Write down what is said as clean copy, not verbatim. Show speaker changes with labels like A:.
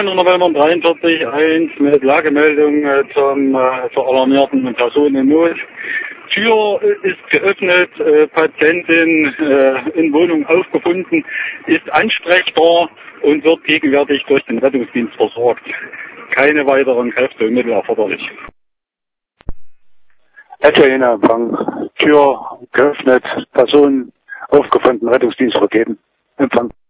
A: November 43.1 mit Lagemeldung zur alarmierten Person in Not. Tür ist geöffnet, Patientin in Wohnung aufgefunden, ist ansprechbar und wird gegenwärtig durch den Rettungsdienst versorgt. Keine weiteren Kräfte und Mittel erforderlich.
B: Italiener Empfang. Tür geöffnet, Person aufgefunden, Rettungsdienst vergeben. Empfang.